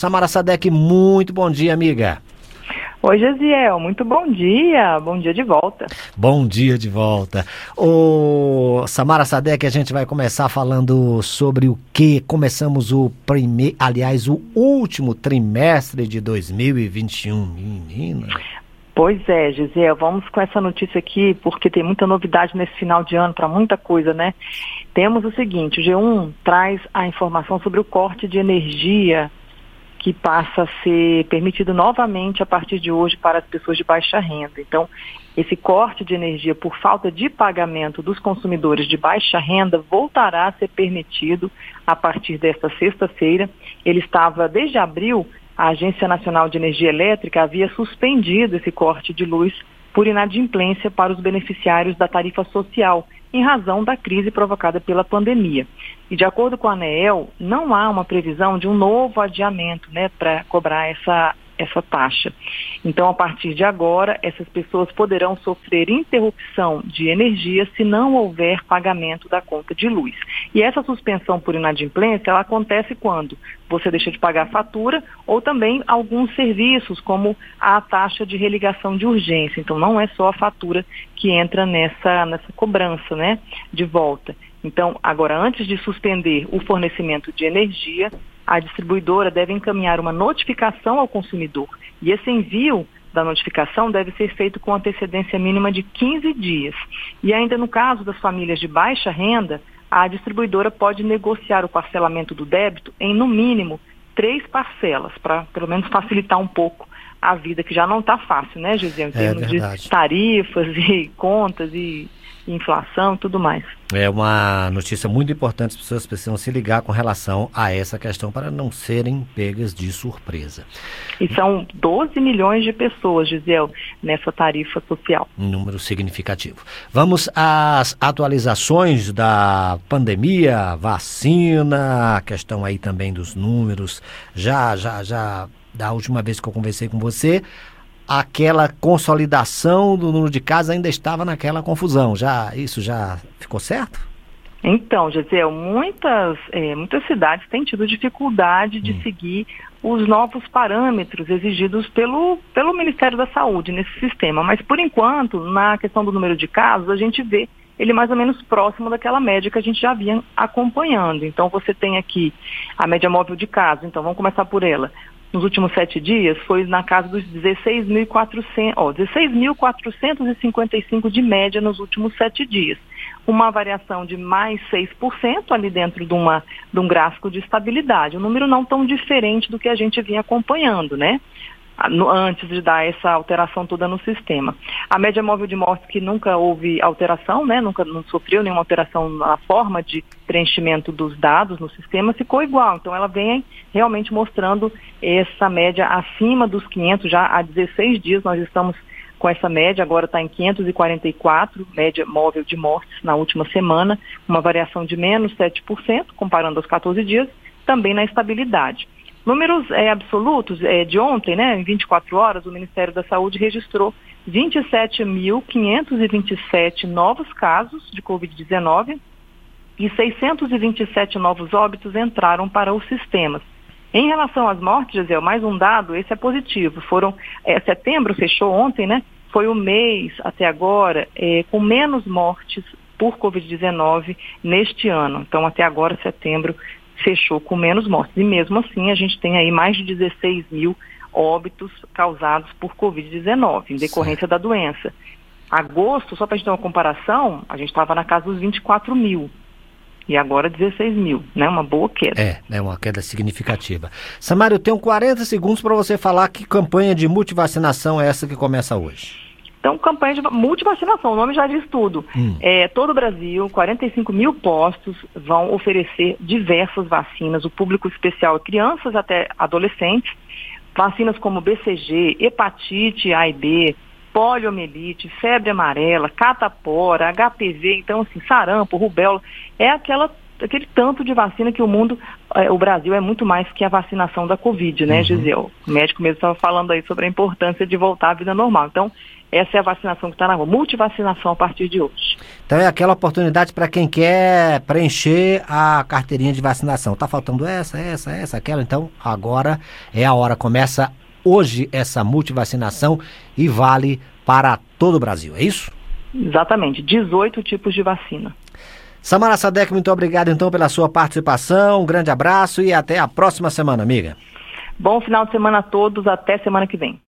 Samara Sadek, muito bom dia, amiga. Oi, Gesiel, muito bom dia de volta. Bom dia de volta. Samara Sadek, a gente vai começar falando sobre o que começamos o último trimestre de 2021, menina. Pois é, Gesiel, vamos com essa notícia aqui, porque tem muita novidade nesse final de ano para muita coisa, né? Temos o seguinte, o G1 traz a informação sobre o corte de energia que passa a ser permitido novamente a partir de hoje para as pessoas de baixa renda. Então, esse corte de energia por falta de pagamento dos consumidores de baixa renda voltará a ser permitido a partir desta sexta-feira. Ele estava, desde abril, a Agência Nacional de Energia Elétrica havia suspendido esse corte de luz por inadimplência para os beneficiários da tarifa social, em razão da crise provocada pela pandemia. E de acordo com a ANEEL, não há uma previsão de um novo adiamento, né, para cobrar essa taxa. Então, a partir de agora, essas pessoas poderão sofrer interrupção de energia se não houver pagamento da conta de luz. E essa suspensão por inadimplência, ela acontece quando você deixa de pagar a fatura ou também alguns serviços, como a taxa de religação de urgência. Então, não é só a fatura que entra nessa cobrança, né, de volta. Então, agora, antes de suspender o fornecimento de energia, a distribuidora deve encaminhar uma notificação ao consumidor. E esse envio da notificação deve ser feito com antecedência mínima de 15 dias. E ainda no caso das famílias de baixa renda, a distribuidora pode negociar o parcelamento do débito em, no mínimo, 3 parcelas, para pelo menos facilitar um pouco a vida, que já não está fácil, né, Gisele, em termos de tarifas e contas e inflação e tudo mais. É uma notícia muito importante, as pessoas precisam se ligar com relação a essa questão para não serem pegas de surpresa. E são 12 milhões de pessoas, Gisele, nessa tarifa social. Um número significativo. Vamos às atualizações da pandemia, vacina, a questão aí também dos números. Já da última vez que eu conversei com você, aquela consolidação do número de casos ainda estava naquela confusão. Isso já ficou certo? Então, Gisele, muitas cidades têm tido dificuldade de seguir os novos parâmetros exigidos pelo Ministério da Saúde nesse sistema. Mas, por enquanto, na questão do número de casos, a gente vê ele mais ou menos próximo daquela média que a gente já vinha acompanhando. Então, você tem aqui a média móvel de casos. Então, vamos começar por ela. Nos últimos 7 dias, foi na casa dos 16.455 de média nos últimos 7 dias. Uma variação de mais 6% ali dentro de um gráfico de estabilidade. Um número não tão diferente do que a gente vinha acompanhando, né? Antes de dar essa alteração toda no sistema. A média móvel de mortes, que nunca houve alteração, né? Não sofreu nenhuma alteração na forma de preenchimento dos dados no sistema, ficou igual. Então, ela vem realmente mostrando essa média acima dos 500, já há 16 dias nós estamos com essa média, agora está em 544, média móvel de mortes na última semana, uma variação de menos 7%, comparando aos 14 dias, também na estabilidade. Números absolutos de ontem, né, em 24 horas, o Ministério da Saúde registrou 27.527 novos casos de Covid-19 e 627 novos óbitos entraram para os sistemas. Em relação às mortes, Gisele, mais um dado, esse é positivo. Setembro fechou ontem, né? Foi o mês, até agora, com menos mortes por Covid-19 neste ano. Então, até agora, setembro, fechou com menos mortes. E mesmo assim, a gente tem aí mais de 16 mil óbitos causados por Covid-19, em decorrência da doença. Agosto, só para a gente ter uma comparação, a gente estava na casa dos 24 mil. E agora 16 mil, né? Uma boa queda. É uma queda significativa. Samara, eu tenho 40 segundos para você falar que campanha de multivacinação é essa que começa hoje. Então, campanha de multivacinação, o nome já diz tudo. Todo o Brasil, 45 mil postos vão oferecer diversas vacinas. O público especial é crianças até adolescentes. Vacinas como BCG, hepatite A e B, poliomielite, febre amarela, catapora, HPV, então assim, sarampo, rubéola, é aquele tanto de vacina que o Brasil é muito mais que a vacinação da Covid, né, Gisele? O médico mesmo estava falando aí sobre a importância de voltar à vida normal. Então, Essa é a vacinação que está na rua, multivacinação a partir de hoje. Então é aquela oportunidade para quem quer preencher a carteirinha de vacinação. Tá faltando essa, aquela, então agora é a hora. Começa hoje essa multivacinação e vale para todo o Brasil, é isso? Exatamente, 18 tipos de vacina. Samara Saadek, muito obrigado então pela sua participação, um grande abraço e até a próxima semana, amiga. Bom final de semana a todos, até semana que vem.